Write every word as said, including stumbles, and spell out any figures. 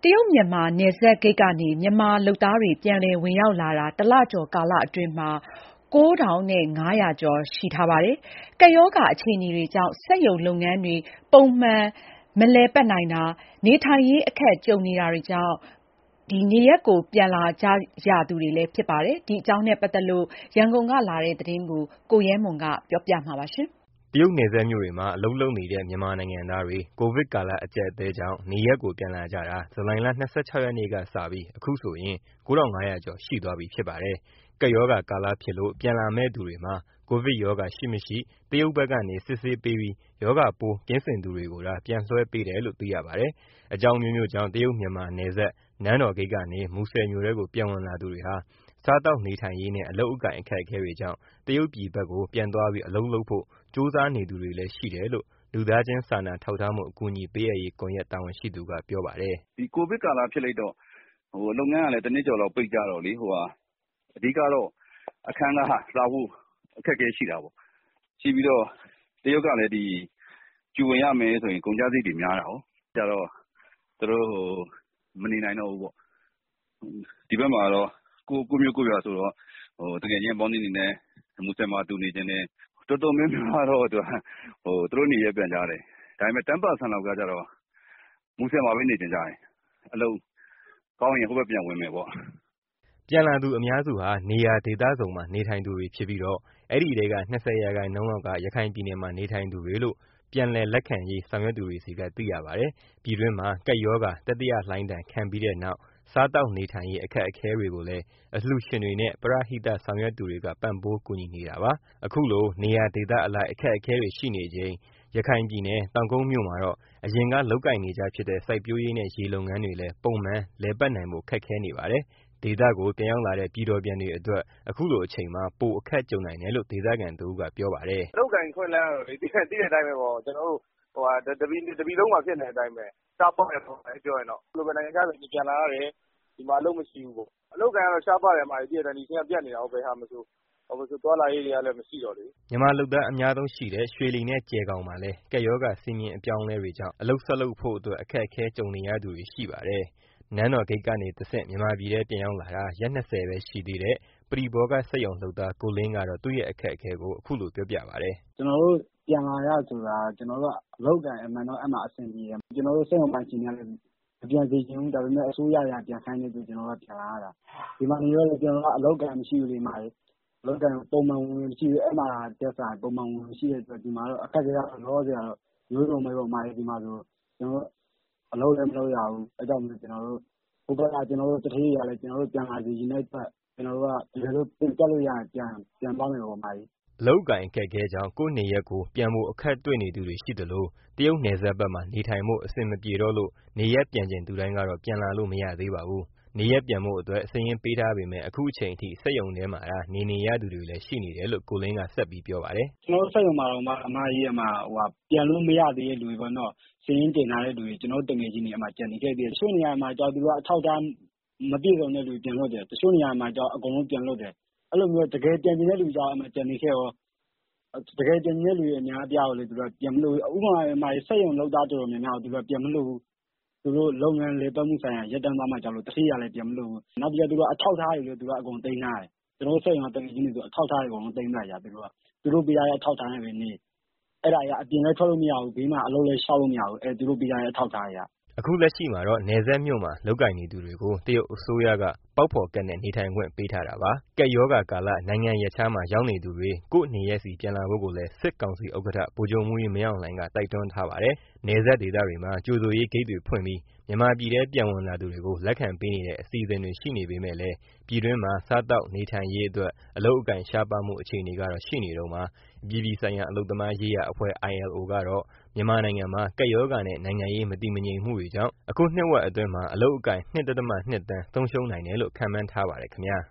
တရုတ်-မြန်မာနယ်စပ်ဂိတ်ကနေမြန်မာလုပ်သားတွေပြန်လည်ဝင်ရောက်လာတာတလကျော်ကာလအတွင်းမှာကိုးထောင်ငါးရာကျော်ရှိထားပါတယ်။ ကပ်ရောဂါအခြေအနေတွေကြောင့်စက်ရုံလုပ်ငန်းတွေပုံမှန်မလည်ပတ်နိုင်တာ၊ နေထိုင်ရေးအခက်ကြုံနေတာကြောင့် နေရပ်ကိုပြန်လာကြရသူတွေလည်းဖြစ်ပါတယ်။ ဒီအကြောင်းနဲ့ပတ်သက်လို့ရန်ကုန်ကလာတဲ့သတင်းကိုကိုရဲမွန် ကပြောပြပါမယ်။တရုတ်နယ်စပ်မြို့တွေမှာအလုပ်လုပ်နေတဲ့မြန်မာနိုင်ငံသားတွေ ကိုဗစ်ကာလအကျပ်အတည်းကြောင့်နေရပ်ကိုပြန်လာကြတာ ဇူလိုင်လ ၂၆ ရက်နေ့ကစပြီး အခုဆိုရင် ကိုးထောင်ငါးရာကျော်ရှိသွားပြီဖြစ်ပါတယ်။ ကပ်ရောဂါကာလဖြစ်လို့ ပြန်လာမယ့်သူတွေမှာ ကိုဗစ်ရောဂါရှိမရှိ တရုတ်ဘက်ကနေ စစ်ဆေးပေးပြီး ရောဂါပိုးကင်းစင်သူတွေကိုသာ ပြန်လွှဲပေးတယ်လို့သိရပါတယ်။ အကြောင်းအမျိုးမျိုးကြောင့် တရုတ်-မြန်မာနယ်စပ် နန်းတော်ဂိတ်ကနေ မူဆယ်မြို့ထဲကို ပြန်ဝင်လာသူတွေဟာ စားသောက်နေထိုင်ရေးနဲ့ အလုပ်အကိုင်အခက်အခဲတွေကြောင့် တရုတ်ပြည်ဘက်ကို ပြန်သွားပြီး အလုပ်လုပ်ဖို့ ကြိုးစားနေသူတွေလည်းရှိတယ်လို့ လူသားချင်းစာနာထောက်ထားမှု အကူအညီပေးအပ်ရေးကွန်ရက်တာဝန်ရှိသူကပြောပါတယ်။ “ဒီကိုဗစ်ကာလဖြစ်လိုက်တော့လုပ်ငန်းကလည်းတနှစ်ကျော်လောက်ပိတ်ကြတော့လေအဓိကတော့အခန်းငှားစားဖို့အခက်အခဲရှိတာပေါ့။ရှိပြီးတော့တရုတ်ကလည်းဒီ Q ဝင်ရမယ်ဆိုရင်ကုန်ကျစရိတ်တွေများတာကို။ကျတော့သူတို့မနေနိုင်တော့ဘူးပေါ့။ဒီဘက်မှာတော့ကိုယ့်မြို့ကိုယ့်ရွာဆိုတော့သူငယ်ချင်းအပေါင်းအသင်းတွေနဲ့မူဆယ်မှာအတူနေချင်တယ်။တော်တော်များများကတော့သူတို့နေရပ်ပြန်ကြတယ်။ဒါပေမဲ့ ten percent လောက်ကကျတော့မူဆယ်မှာပဲနေချင်ကြတယ်။အလုပ်ကောင်းရင်ဟိုဘက်ပြန်ဝင်မယ်ပေါ့။ ” ပြန်လာသူအများစုဟာ နေရာဒေသစုံမှာနေထိုင်သူတွေဖြစ်ပြီးတော့ အဲဒီထဲက ၂၀ ရာခိုင်နှုန်းလောက်က ရခိုင်ပြည်နယ်မှာနေထိုင်သူတွေလို့ ပြန်လည်လက်ခံရေးဆောင်ရွက်သူတွေဆီကသိရပါတယ်။ ပြည်တွင်းမှာ ကပ်ရောဂါတတိယလှိုင်းဒဏ်ခံပြီးတဲ့နောက် စားသောက်နေထိုင်ရေးအခက်အခဲတွေကိုလည်း အလှူရှင်တွေနဲ့ ပရဟိတဆောင်ရွက်သူတွေက ပံ့ပိုးကူညီနေတာပါ။ အခုလို နေရာဒေသအလိုက်အခက်အခဲတွေရှိနေချိန် ရခိုင်ပြည်နယ် တောင်ကုတ်မြို့မှာတော့ အရင်ကလုပ်ကိုင်နေကျဖြစ်တဲ့ စိုက်ပျိုးရေးနဲ့ ရေလုပ်ငန်းတွေလည်း ပုံမှန်လည်ပတ်နိုင်ဖို့ခက်ခဲနေပါတယ်။ ဒေသကိုပြန်ရောက်လာတဲ့ ပြည်တော်ပြန်တွေအတွက် အခုလိုအချိန်မှာ ပိုအခက်ကြုံနိုင်တယ်လို့ ဒေသခံတဦးကပြောပါတယ်။ “အလုပ်အကိုင်အခွင့်အလမ်းကတော့လေသိတဲ့အတိုင်းပဲပေါ့။ကျနော်တို့တပြည်လုံးမှာဖြစ်နေတဲ့အတိုင်းပဲ။ရှားပါးတယ်ပေါ့ပြောရင်တော့။ဘယ်လိုပဲနိုင်ငံခြားကနေပြန်လာရတယ်။ဒီမှာအလုပ်မရှိဘူးပေါ့။အလုပ်အကိုင်ကတော့ရှားပါးတယ်။သိတဲ့အတိုင်းဒီအချိန်ကပြတ်နေတာကိုဘယ်ဟာမဆို။သွားလာရေးတွေကလည်းမရှိတော့လေ။ ” မြန်မာလုပ်သားအများဆုံးရှိတဲ့ ရွှေလီနဲ့ကျယ်ဂေါင်မှာလည်း ကပ်ရောဂါစည်းမျဉ်းအပြောင်းအလဲတွေကြောင့် အလုပ်ဆက်လုပ်ဖို့အတွက် အခက်အခဲကြုံနေရသူတွေရှိပါတယ်။ နန်းတော်ဂိတ်ကနေတဆင့် မြန်မာပြည်ထဲပြန်ရောက်လာတာ ရက် ၂၀ ပဲရှိသေးတဲ့ ပရိဘောဂစက်ရုံလုပ်သား ကိုလင်းကတော့ သူ့ရဲ့အခက်အခဲကို အခုလိုပြောပြပါတယ်။ “ကျနော်တို့ပြန်လာရဆိုတာကျနော်တို့ကအလုပ်အကိုင်အမှန်တော့အဲဒီမှာအဆင်ပြေတယ်။ကျနော်တို့စက်ရုံပိုင်ရှင်တွေကလည်းမပြန်စေချင်ဘူး။ဒါပေမဲ့အစိုးရကပြန်ခိုင်းတဲ့အတွက်ကျနော်တို့ပြန်လာရတာ။ဒီမှာနေတော့လည်းကျနော်တို့ကအလုပ်အကိုင်မရှိဘူးလေ။အလုပ်အကိုင်ပုံမှန်ဝင်ငွေမရှိဘူး။အဲဒီမှာထက်စာရင်ပုံမှန်ဝင်ငွေမရှိတဲ့အတွက်ဒီမှာတော့အခက်အခဲကတော့လောလောဆယ်ကတော့မျိုးစုံပဲပေါ့။ဒီမှာဆိုကျနော်တို့အလုပ်လည်းမလုပ်ရဘူး။အဲဒါကြောင့်မို့ကျနော်တို့ဟိုဘက်ကကျနော်တို့သူဌေးတွေကလည်းကျနော်တို့ပြန်လာစေချင်တဲ့အတွက်ကျနော်တို့ကတကယ်လို့ပြန်တက်လို့ရရင်ပြန်သွားမယ်ပေါ့။ ” အလုပ်အကိုင်အခက်အခဲကြောင့် ကိုယ့်နေရပ်ကိုပြန်ဖို့အခက်တွေ့နေသူတွေရှိသလို တရုတ်နယ်စပ်ဘက်မှာနေထိုင်ဖို့အဆင်မပြေတော့လို့ နေရပ်ပြန်ချင်သူတိုင်းကတော့ ပြန်လာလို့မရသေးပါဘူး။ နေရပ်ပြန်ဖို့အတွက် စာရင်းပေးထားပေမဲ့ အခုအချိန်အထိ စက်ရုံထဲမှာသာ နေနေရသူတွေလည်းရှိနေတယ်လို့ ကိုလင်းကဆက်ပြောပါတယ်။ “ကျနော်တို့စက်ရုံမှာတောင်မှပြန်လို့မရသေးတဲ့သူတွေပေါ့နော်။စာရင်းတင်ထားတဲ့သူတွေကျနော်တို့သူငယ်ချင်းတွေကျန်နေခဲ့သေးတယ်။တချို့နေရာတွေမှာကျတော့သူတို့ကအထောက်အထားမပြည့်စုံတဲ့သူတွေပြန်လွှတ်တယ်။တချို့နေရာတွေမှာကျတော့အကုန်လုံးပြန်လွှတ်တယ်။အဲလိုမျိုးတကယ်ပြန်ချင်တဲ့သူကျတော့ကျန်နေခဲ့ရောတကယ်ပြန်ချင်တဲ့သူတွေအများအပြားကိုလည်းသူတို့ကပြန်မလွှတ်ဘူး။ဥပမာစက်ရုံလုပ်သားတော်တော်များများကိုသူတို့ကပြန်မလွှတ်ဘူး။သူတို့လုပ်ငန်းလည်ပတ်မှုဆိုင်ရာရပ်တန့်သွားမှာကြောက်လို့သူဌေးတွေကလည်းပြန်မလွှတ်ဘူး။နောက်ပြီးတော့သူတို့အထောက်အထားတွေလည်းသူတို့အကုန်သိမ်းထားတယ်။ကျနော်တို့စက်ရုံကသူငယ်ချင်းတွေဆိုအထောက်အထားတွေအကုန်လုံးသိမ်းလိုက်တာသူတို့က။သူတို့ပေးထားတဲ့အထောက်အထားနဲ့ပဲနေ။အဲဒါတွေကအပြင်လည်းထွက်လို့မရဘူး။ဘေးမှာအလုပ်လည်းလျှောက်လို့မရဘူး။သူတို့ပေးထားတဲ့အထောက်အထားအရ။ ” အခုလက်ရှိမှာတော့ နယ်စပ်မြို့မှာလုပ်ကိုင်နေသူတွေကို တရုတ်အစိုးရက ပေါက်ဖော်ကဒ်နဲ့ နေထိုင်ခွင့်ပေးထားတာပါ။ ကပ်ရောဂါကာလ နိုင်ငံရပ်ခြားမှာရောက်နေသူတွေ ကိုယ့်နေရပ်ဆီပြန်လာဖို့ကိုလည်း စစ်ကောင်စီဥက္ကဋ္ဌ ဗိုလ်ချုပ်မှူးကြီးမင်းအောင်လှိုင်က တိုက်တွန်းထားပါတယ်။ နယ်စပ်ဒေသတွေမှာ ကြိုဆိုရေးဂိတ်တွေဖွင့်ပြီး မြန်မာပြည်ထဲပြန်ဝင်လာသူတွေကို လက်ခံပေးနေတဲ့အစီအစဉ်တွေရှိနေပေမဲ့လည်း ပြည်တွင်းမှာ စားသောက်နေထိုင်ရေးအတွက် အလုပ်အကိုင်ရှားပါးမှုအခြေအနေကတော့ ရှိနေတုန်းပါ။ အပြည်ပြည်ဆိုင်ရာအလုပ်သမားရေးရာအဖွဲ့ အိုင်အယ်လ်အို ကတော့ မြန်မာနိုင်ငံမှာ ကပ်ရောဂါနဲ့ နိုင်ငံရေးမတည်မငြိမ်မှုတွေကြောင့် အခုနှစ်ဝက်အတွင်း အလုပ်အကိုင် ၂.၂ သန်းဆုံးရှုံးနိုင်တယ်လို့ ခန့်မှန်းထားပါတယ်ခင်ဗျာ